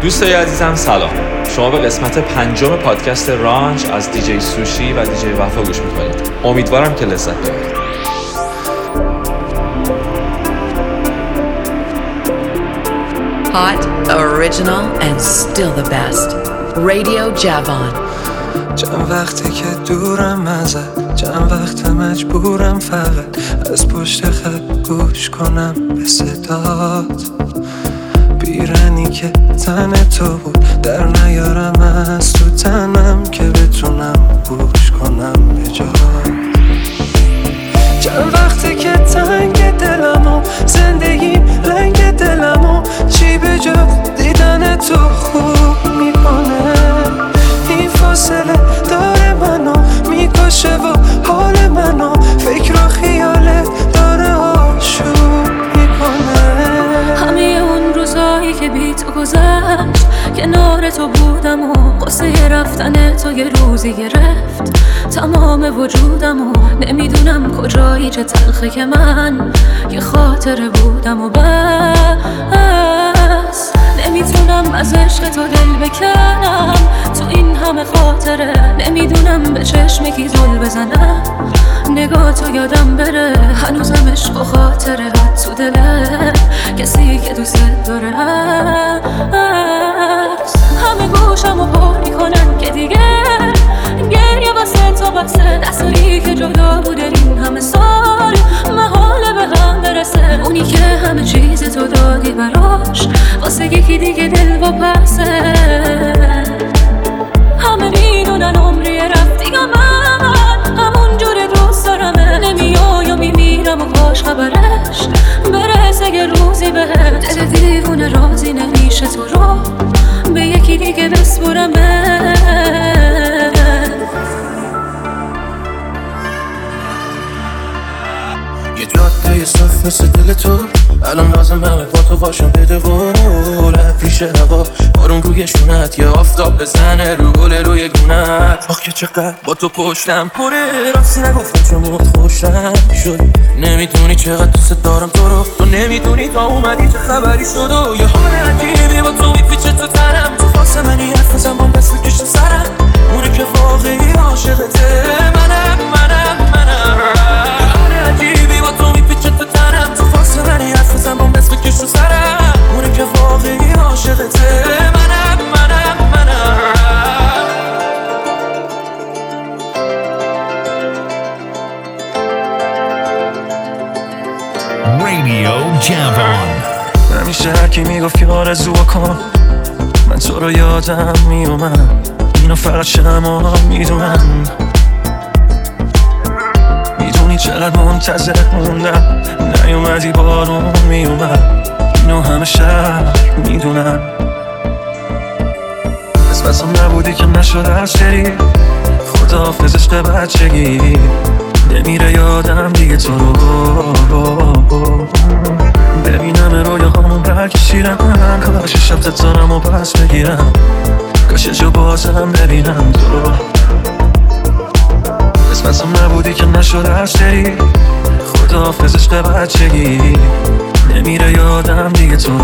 دوستای عزیزم سلام. شما به قسمت 5 پادکست رانچ از دیجی سوشی و دیجی وفا گوش میکنید. امیدوارم که لذت ببرید. Hot, original and still the best. Radio Javon. چند وقته که دورم ازت، چند وقت مجبورم فقط از پشت خط گوش کنم به صدات. پیرنی که تن تو بود در نیارم از تو تنم که بتونم گوش کنم به جات. چند وقته که تنگ دلمو زندگیم رنگ دلمو چی به جا دیدن تو خوب میکنه. این فاصله داره منو میکشه و حال منو فکر و خیالت داره آشوب میکنه. همه اون روزایی که بی تو گذشت کنار تو بودم و قصه رفتن تو یه روزی گرفت تمام وجودم و نمیدونم کجایی چه تلخه که من یه خاطره بودم و بس نمیتونم از عشق تو دل بکنم. تو این همه خاطره نمیدونم به چشم کی زل بزنم. نگاه تو یادم بره هنوزم عشق و خاطره تو دله کسی که دوست داره هست. همه گوشم و پر میکنن که دیگه گریه واسه تو بسه. دستایی که جدا بوده این همه سال محاله به هم برسه. اونی که همه چیز تو دادی براش واسه یکی دیگه دل و پسه. همه میدونن عمری رفتی یا من همون جور دوست دارمه. نمیای و میمیرم و کاش خبرش برسه یه روزی بهت. دل دیوونه راضی نمیشه تو رو به یکی دیگه بسپرمه. یه جاده صف مثل دل تو الان لازم همه با تو باشم بده قول پیش هوا بارون روی شونت یه آفتاب بزنه رو گل روی گونت. آخ که چقدر با تو پشتم پره راستی نگفتم چون موت خوشتم شد. نمیدونی چقدر دوست دارم تو رو تو نمیدونی تا اومدی چه خبری شد و یه حال عجیبی با تو میپیچه تو تنم. تو واسه منی حرف بزن با دست بکش تو سرم. اونه که واقعی عاشقته منم عجیبی با تو میپیچه تو تنم. تو واسه منی حرف بزن با دست بکش تو سرم. اونه که واقعی عاشقته منم Radio Javon. همیشه هرکی میگفت که آرزو کن من تو رو یادم میومد. اینو فقط شما میدونم. میدونی چقدر منتظر موندم نیومدی بارون میومد. اینو همه شهر میدونم. قسمتم نبودی که نشد از شری خداحافظ عشق بچگی. نمیره یادم دیگه تو رو ببینم رویا همون برکشیرم. کاش شب تتارم و پس بگیرم کاش جو بازم ببینم تو. قسمتم نبودی که نشد از شری خداحافظ عشق بچگی. نمیره یادم دیگه تو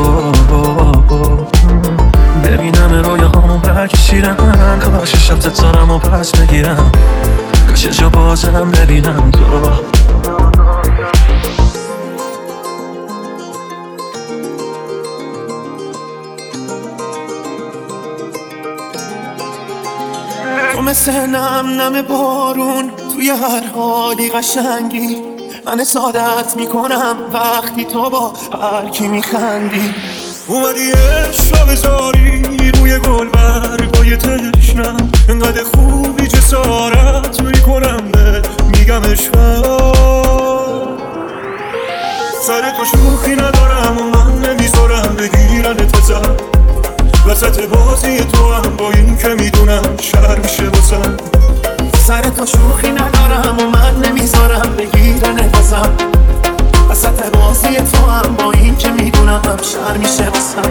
ببینم رویا همون برکشیرم. کاش شب تتارم و پس بگیرم کاش جو بازم ببینم تو. تو مثل نم بارون توی هر حالی قشنگی. من حسادت میکنم وقتی تو با هر کی میخندی. اومدی عشق بذاری روی گل برگای تشنم. انقدر خوبی جسارت میکنم به میگم عشقم. سر تو شوخی ندارم و من نمیذارم بگیرن تزم. وسط بازی تو هم با این که میدونم شر میشه بازم. سر تو شوخی ندارم و من نمیذارم بگیرن تزم. وسط بازی تو هم با این که میدونم شر میشه بازم.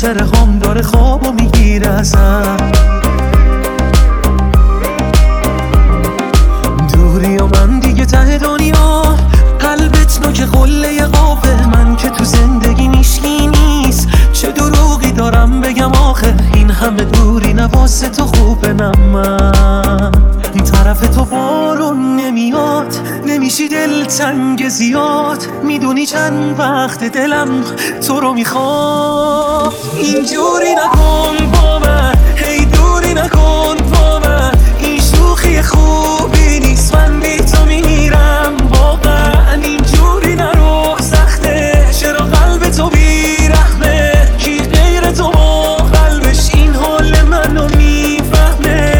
خاطره هم داره خوابو میگیره ازم. دوری و من دیگه ته دنیا، قلبت نوک قله قابه، من که تو زندگی میشکی نیست. چه دروغی دارم بگم آخه، این همه دوری نواسه تو خوبه. من طرف تو بارون نمیاد، نمیشی دلتنگ زیاد. میدونی چند وقت دلم تو رو میخواد. اینجوری نکن با من، هی دوری نکن با من. این شوخی خوبی نیست، من بی تو میمیرم واقعا. اینجوری نرو سخته، چرا قلب تو بیرحمه؟ کی غیر تو با قلبش این حال منو میفهمه؟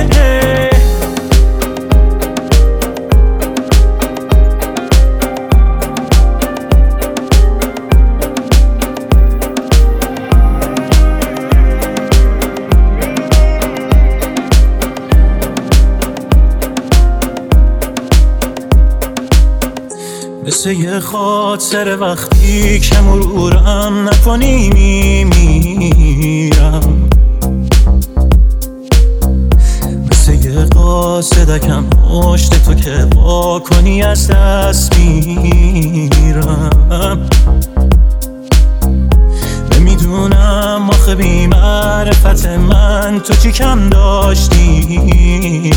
مثل یه خاطر وقتی که مرورم نکنی میمیرم. مثل یه قاصدکم پشت تو که با کنی از دست میرم. نمیدونم آخه بی معرفت من تو چی کم داشتی.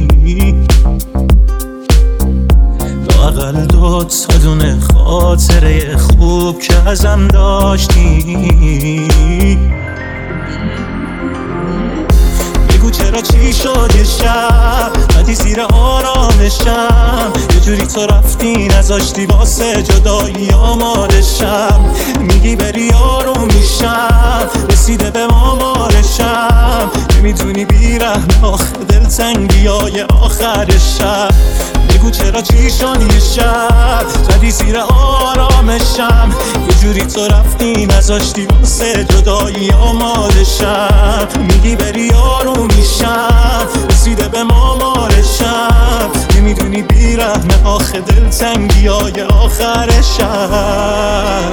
لااقل 2 تا دونه خاطره خوب که ازم داشتی. بگو چرا چی شد یه شب بدی زیر آرامشم. یه جوری تو رفتی نذاشتی واسه جدایی آمادشم. میگی بری آروم میشم، رسیده به مامارشم. نمیدونی بیرحم آخه دلتنگی های آخر شب. بگو چرا چی شد یه شب زدی زیر آرامشم. یه جوری تو رفتی نذاشتی واسه جدایی آمادشم. میگی بری آروم میشم، رسیده به مامارشم. نمیدونی بیرحم آخه دلتنگی های آخر شب.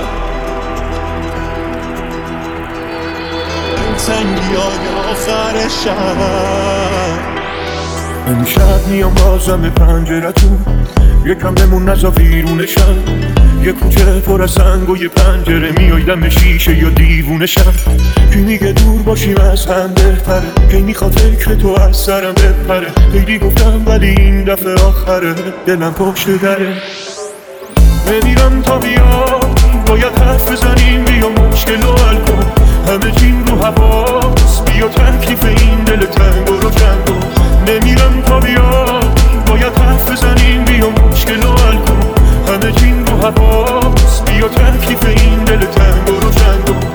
دلتنگی های آخر شب. امشب میام بازم به پنجرتون، یکم بمون نزا ویرونشم. یه کوچه پر از سنگ و یه پنجره، میای دم شیشه یا دیوونشم. کی میگه دور باشیم از هم بهتره، کی میخواد فکر تو از سرم بپره. خیلی گفتم ولی این دفعه آخره، دلم پشت دره. نمیرم تا بیای، باید حرف بزنیم بیا مشکل رو حل کن. همه چین رو حواس، بیا تکلیف این دل تنگ رو چند کن. نمیرم تا بیای، باید حرف بزنیم بیا مشکل رو حل کن. همه چین رو حواس، بیا تکلیف این دل تنگ رو چند کن.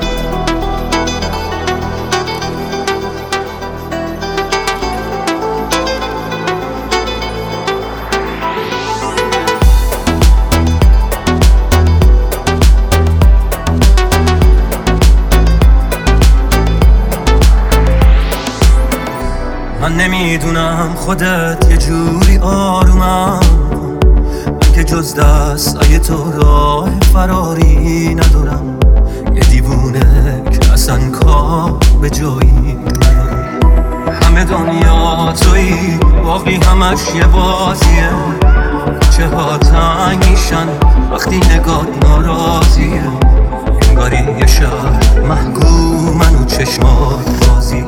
من نمیدونم خودت یه جوری آرومم، من که جز دستای تو راه فراری ندارم. یه دیوونه که اصلا کار به جایی ندارم. همه دنیا تویی، باقی همش یه بازیه. چه ها تنگ میشن وقتی نگاه ناراضیه. انگاری یه شهر محکومن و چشمات بازیه.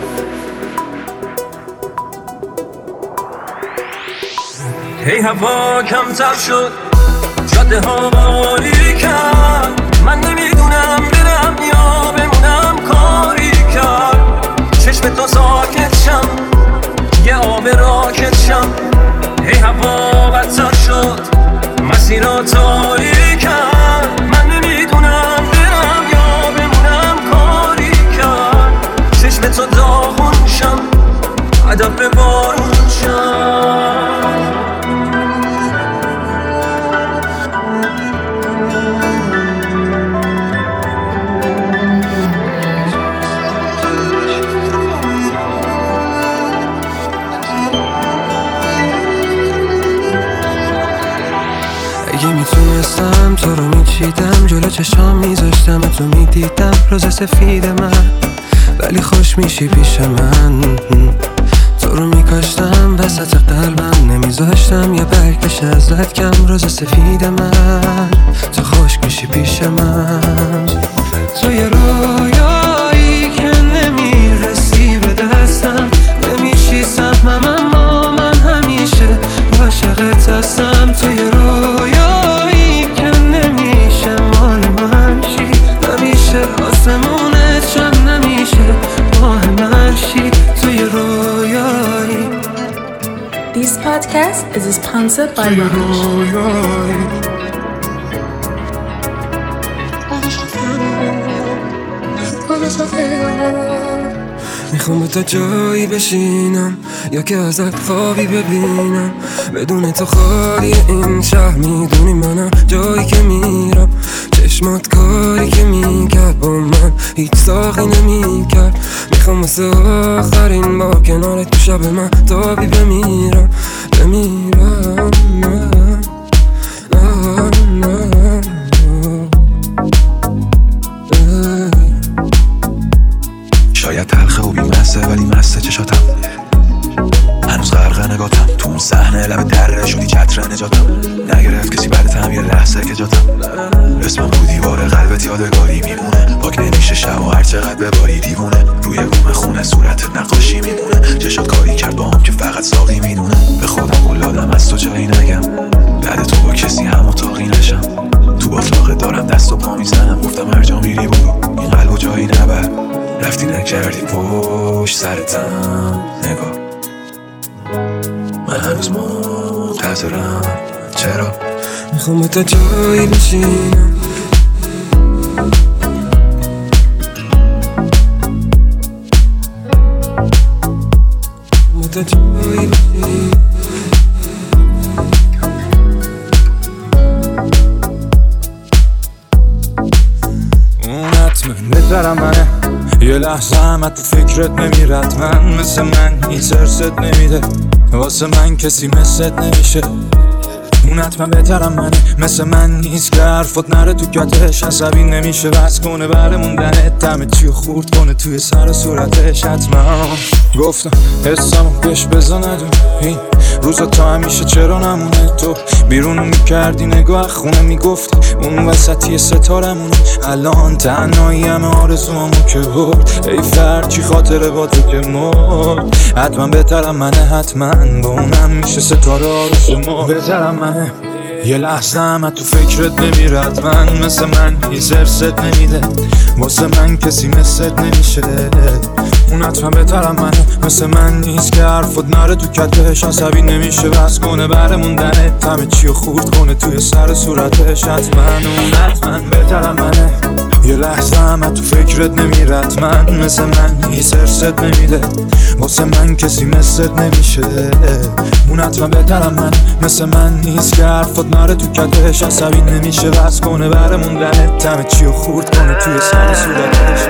هی هوا کمتر شد، جاده ها باریکن. من نمیدونم برم یا بمونم کاری کرد. چشم تو ساکت شم، یه آب راکت شم. هی هوا بدتر شد، مسیرها تاریکن. من نمیدونم برم یا بمونم کاری کرد. چشم تو داغون شم، ادب به بارون شم. اگه میتونستم تو رو میچیدم، جلو چشام میذاشتم تو میدیدم روز سفید من، ولی خوش میشی پیش من. تو رو میکاشتم وسط قلبم، نمیذاشتم یه برکش ازت کم روز سفید من. تو خوش میشی پیش من، تو یه رویایی که نمیرسی به دستم، نمیشی سهمم اما من همیشه عاشقت هستم. تو یه رویایی که نمیشه مال من شی، نمیشه آسمونت شد، نمیشه ماه من شی. تو یه رویایی. This podcast is sponsored by Ranch. میخوام با تو جایی بشینم یا که ازت خوابی ببینم، بدون تو خالی این شهر. میدونی منم جایی که میرم، چشمات کاری که میکرد با من هیچ ساقی نمیکرد. میخوام واسه آخرین با کنارت تو شب من تابی بمیرم. شاید تلخه و بیمسته ولی مسته چشاتم، هنوز غرق نگاتم تو اون صحنه لب دره شدی چتر نجاتم. نگرفت کسی بعدتم یه لحظه که جاتم، اسمم رو دیوار قلبت یادگاری میمونه. پاک نمیشه شب و هر چقدر بباری دیوونه، روی بوم خونه صورتت نقاشی میمونه. چشات کاری کرد با هم که فقط ساقی میدونه. به خودم قولادم از تو جایی نگم، بعد تو با کسی هم اتاقی نشم. تو باطلاقه دارم دست و پا میزنم، گفتم هر جا میری برو این قلب و جایی نبر. رفتی نکردی پشت سرتم نگاه، من هنوز منتظرم. چرا؟ میخوام با تو جایی بشینم، با تو جایی بشینم. اون حتمه بهترم منه، یه لحظه هم تو فکرت نمیرد. من مثل من هیچ ارست نمیده، واسه من کسی مثلت نمیشه. اون حتما بهترم منه، مثل من نیست که حرفات نره تو کتش. عصبی نمیشه بس کنه بره موندنت، دمه چیو خورد کنه توی سر صورتش. حتما گفتم حسامو پیش بزا ندون، این روزا تا همیشه چرا نمونه. تو بیرونو میکردی نگاه خونه میگفتی اون وسطی ستارمونه. الان تنهایی همه آرزوامو که برد، ای فرد چی خاطره با تو که مرد. حتما بهترم منه، حتما با اونم میشه ستاره آرش ما. بهترم منه، یه لحظه هم تو فکرت نمیرد. من مثل من هیچ ارست نمیده، واسه من کسی مثلت نمیشه. اون حتما بهترم منه، مثل من نیست که حرفات نره تو کتش. عصبی نمیشه بس کنه بره موندنه، همه چیو خورد کنه توی سر صورتش. حتما اون حتما بهترم منه، یه لحظه هم تو فکرت نمیرد. من مثل من هیچ ارست نمیده، واسه من کسی مثلت نمیشه. اون حتما بهترم من، مثل من نیست که حرفات نره تو کتش. عصبی نمیشه بس کنه بره موندنه، همه چیو خورد کنه توی سر صورتش.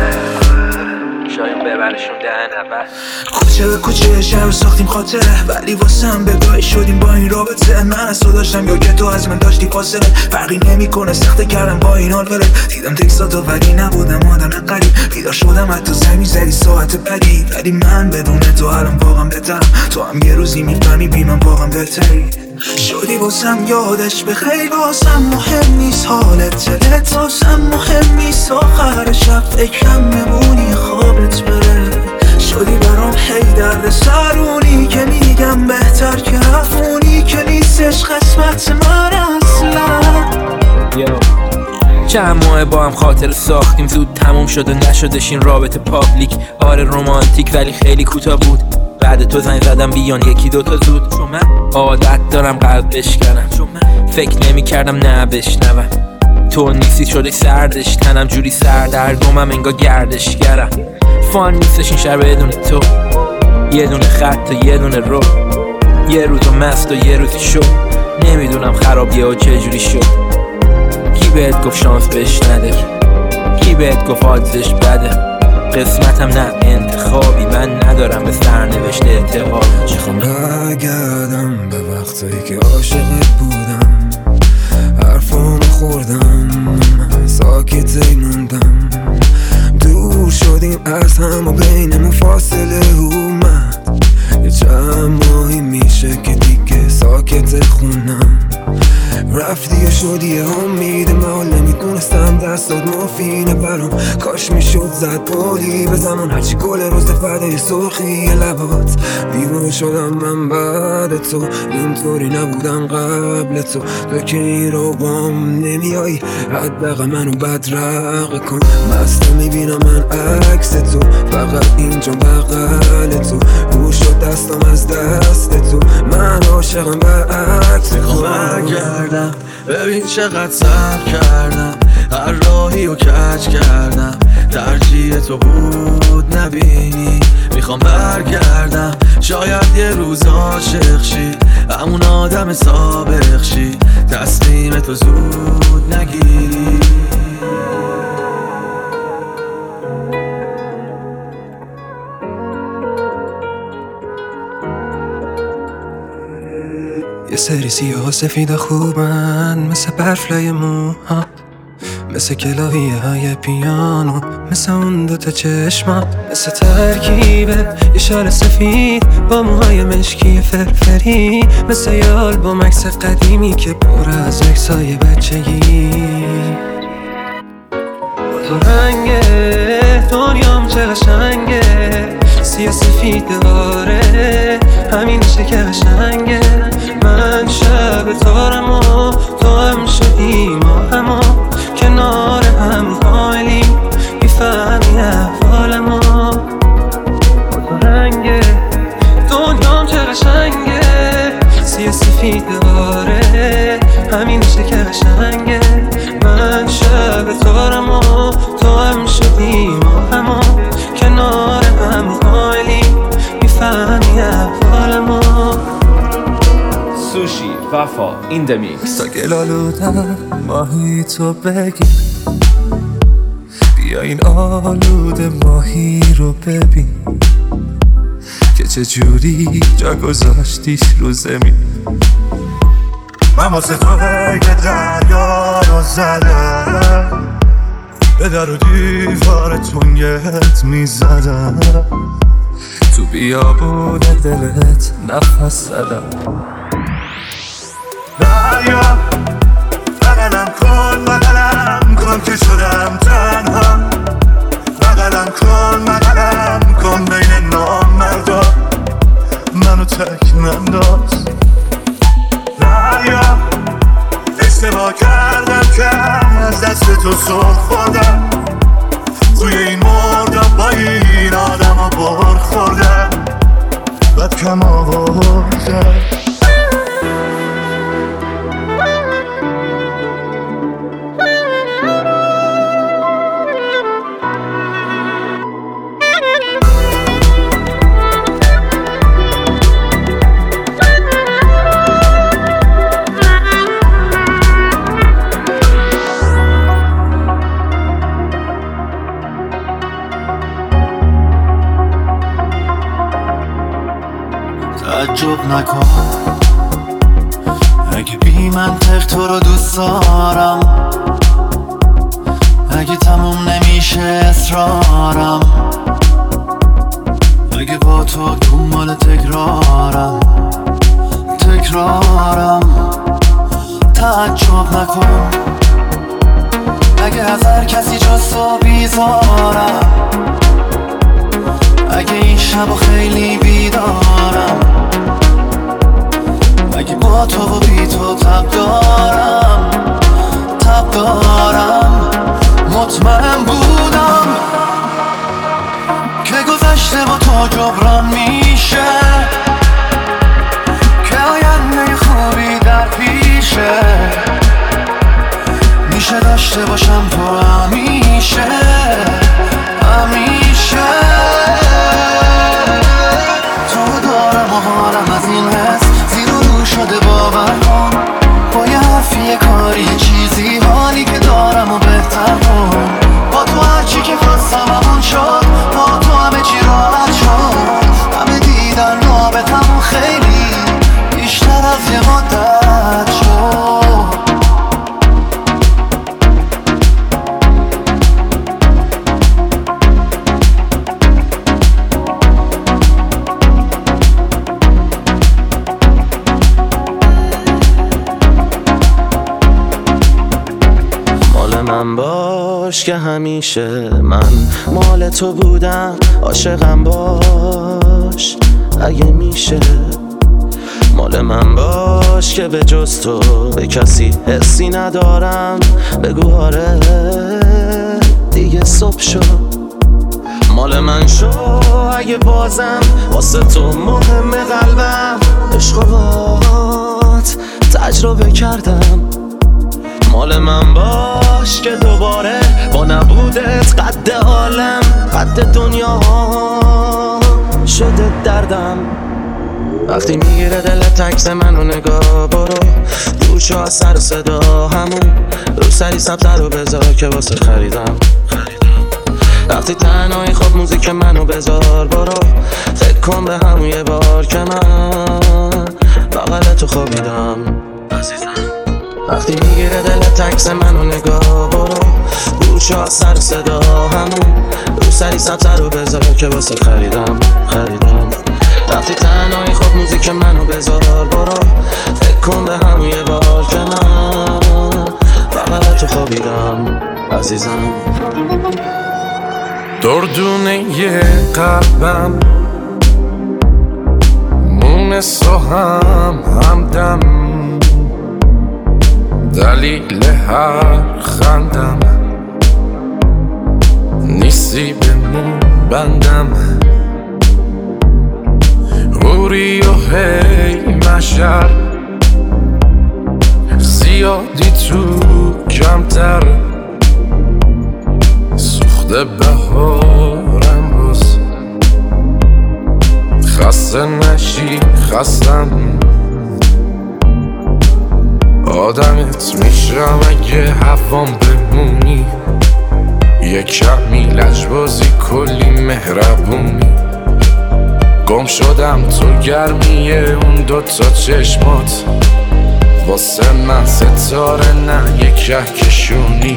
شاید ببرشون دهن اول. کوچه به کوچه شهر رو ساختیم خاطره، ولی واسه هم بگاهی شدیم با این رابطه. من از تو داشتم یا که تو از من داشتی فاصله، فرقی نمیکنه سخته کردم با این حال بره. دیدم تکساتو ولی نبودم آدم قریب، بیدار شدم حتی زنگ زدی ساعت بدی. ولی من بدون تو الان واقعا بهترم، تو هم یه روزی میفهمی بی من واقعا بهتری شدی. واسم یادش بخیر، واسم مهم نیست حالت دلت، واسم مهم نیست آخر شب فکرم میمونی خوابت بره. شدی برام هی درد سرونی که میگم بهتر که رفونی، که نیستش قسمت من اصلا. چند ماه با هم خاطر ساختیم، زود تموم شد و نشدش این رابطه پابلیک. آره رومانتیک ولی خیلی کوتاه بود. بعد تو زنگ زدم بیان یکی دوتا زود، چون من عادت دارم قلب بشکنم. فکر نمی کردم نه بشنوم، تو نیستی شده سردش تنم جوری سردرگمم انگار گردشگرم. فان نیستش این شهر بدون تو، یه دونه خط و یه دونه رو، یه روزو مست و یه روزی شد. نمیدونم خرابیه و چجوری شد. کی بهت گفت شانس بهش نده، کی بهت گفت آدزش بده. قسمتم نه انتخابی، من ندارم به سرنوشت اعتقاد. میخوام برگردم به وقتایی که عاشقت بودم، حرفامو خورشید محال نمیدونستم دستات مفینه برام. کاش میشد زد بولی به زمان هرچی گل روز فردای سرخی لبات. دیوونه شدم من بعد تو، اینطوری نبودم قبل تو. تو که این رو بام نمیایی حداقل منو بدرقه کن. مست میبینم من عکس تو، فقط اینجا بغل تو. گوش شد دستم از دست تو، من عاشقم برعکس تو. برگردم ببین چقدر صبر کردم، هر راهی رو کج کردم. ترجیح تو بود نبینی، میخوام برگردم. شاید یه روز عاشق شی، همون آدم سابق شی. تصمیم تو زود نگیری. یه سری سیاه و سفید خوبن، مثل برف لای موها، مثل کلاهیه های پیانو، مثل اون دوتا چشما، مثل ترکیبه یه شال سفید با موهای مشکی فرفری، مثل یه آلبوم عکس قدیمی که پر از عکسای بچگی. تو رنگه دنیام چه قشنگه، سیاه سفید دواره همینشه که قشنگه. من شب تارم و تو هم شدی ما همو، کنار هم حالی میفهمی احوالمو. تو رنگه دنیام چه قشنگه، سیاه سفید دواره همینشه که قشنگه. من شب تارم و تو هم شدی ما همو، کنار هم حالی میفهمی احوالمو. سوشی وفا این دمیکس. تا گلالودم ماهی تو بگی، بیا این آلوده ماهی رو ببین که چجوری جا گذاشتیش رو زمین. من واسه تو که دریا رو زدم، به در و دیوار تنگت میزدم، تو بیابون دلت نفس زدم. دریا بغلم کن که شدم تنها. بغلم کن بین نامردا، منو تک ننداز. دریا اشتباه کردم که از دست تو سر خوردم، توی این مردم با این آدم ها بر خوردم، بد کم آوردم. تعجب نکن اگه بی منطق تو رو دوست دارم، اگه تموم نمیشه اصرارم، اگه با تو دنبال تکرارم. تعجب نکن اگه از هر کسی جز تو بیزارم، اگه این شب خیلی بیدارم، اگه با تو و بی تو تب دارم. مطمئن بودم که گذشته با تو جبران میشه، که آینده خوبی در پیشه، میشه داشته باشم تو همیشه. تو دارم و حالم از این حس زیر و رو شده، باور کن با یه حرفی یه کاری یه چیزی، حالی که دارم و بهتر کن. با تو هرچی که خواستم همون شد، با تو همه چی راحت شد. همه دیدن رابطمون خیلی بیشتر از یه مدت شد. مال من باش که همیشه من مال تو بودم، عاشقم باش اگه میشه. مال من باش که به جز تو به کسی حسی ندارم، بگو آره دیگه صبح شد. مال من شو اگه بازم واسه تو مهم قلبم، عشق و باهات تجربه کردم. مال من باش که دوباره با نبودت قد عالم قد دنیا شده دردم. وقتی میگیره دلت عکس منو نگاه برو، گوشو از سر و صدا همون رو سری سبزه رو بذار که واسه خریدم. وقتی تنهایی خب موزیک منو بذار برو، فکر کن به همون یه بار که من بغل تو خوابیدم عزیزم. وقتی میگیره دلت عکس منو نگاه برو، گوشو از سر صدا همون رو سری سبزه رو بذار که واسه خریدم. وقتی تنهایی خب موزیک منو بذار برو، فکر کن به همون یه بار که من بغل تو خوابیدم عزیزم. دردونه قلبم مونس و همدم، دلیل هر خندم نیستی به مون بندم. غوری و هی مشر زیادی تو کمتر، سوخته بهارم باز خسته نشی خستم. آدمت میشم اگه هوام بمونی، یه کمی لجبازی کلی مهربونی. گم شدم تو گرمیه اون دوتا چشمات، واسه من ستاره نه یه کهکشونی.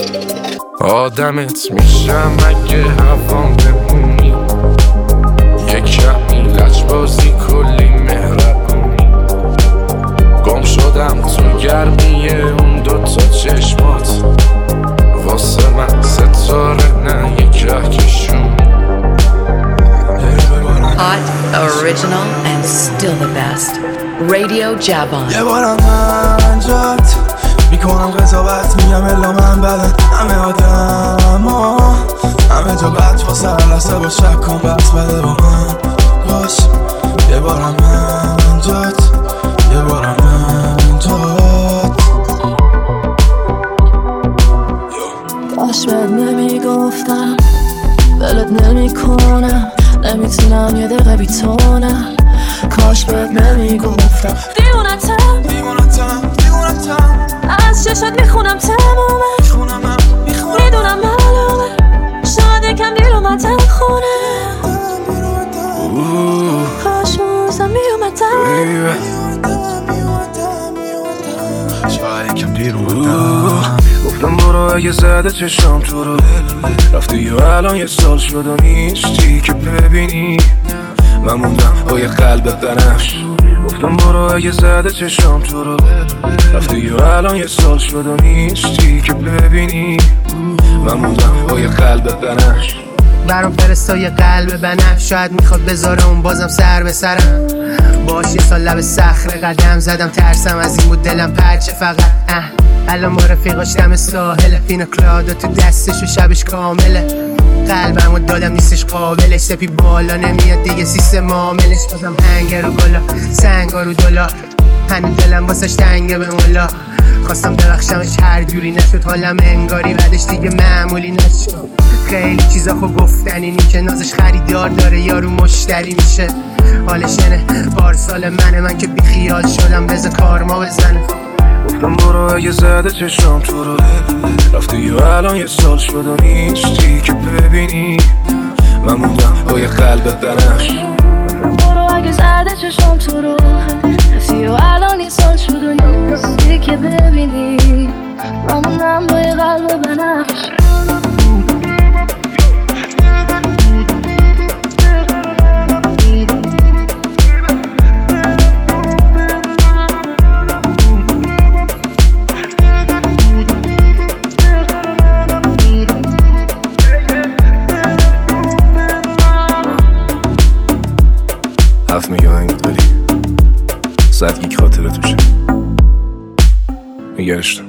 آدمت میشم اگه هوام بمونی، یه کمی لجبازی کلی مهربونی. گم شدم تو گرمیه اون دوتا چشمات، واسه من ستاره نه یه کهکشونی. Hot, original, and still the best. Radio Javon. یه بارم من جات میکنم قضاوت، میگم الا من بدن همه آدم ها همه جا بد واسه هر لحظه با شک کن بس بده با من باش. یه بارم من جات، یه بارم من جات. کاش بهت نمیگفتم ولت نمیکنم، نمیتونم یه دقیقه بی تو نه. کاش بهت نمیگفتم دیوونتم از چشات میخونم تمومه، میدونم معلومه شاید یکم دیر اومدم خونه. کاش موزم میومدم، شاید یکم دیر اومدم. گفتم برو اگه زده چشم تو رو، رفتی و الان یه سال شد و نیستی که ببینی. من موندم با یه قلب بنفش. گفتم برو اگه زده چشم تو رو، رفتی و الان یه سال شد و نیستی که ببینی. من موندم با یه قلب بنفش. برام فرستا یه قلب بنفش، شاید میخواد بذاره اون بازم سر به سرم. باش یه سال لب صخره قدم زدم، ترسم از این بود دلم پرچه فقط. الان ما رفیقاش دم ساحل، پینا کلادا تو دستش و شبش کامله. قلبمو دادم نیستش قابلش، سپی بالا نمیاد دیگه سیستم معاملش. بازم هنگر و گلا سنگا رو دلار، هنو دلم واسش تنگه به مولا. خواستم ببخشمش هر جوری نشد، حالم انگاری بعدش دیگه معمولی نشد. خیلی چیزا خو گفتنی نی که نازش خریدار داره یارو مشتری میشه. حالش اینه پارسال من که بی خیال شدم بذار کارما بزنه. گفتم برو اگه زده چشم تو رو، رفتی و الان یه سال شد و نیستی که ببینی. من موندم با یه قلب بنفش. برو اگه زده چشم تو رو، رفتی و الان یه سال شد و نیستی که ببینی. من موندم با یه قلب بنفش. 100 گیگ خاطره توشه. نگرش دار.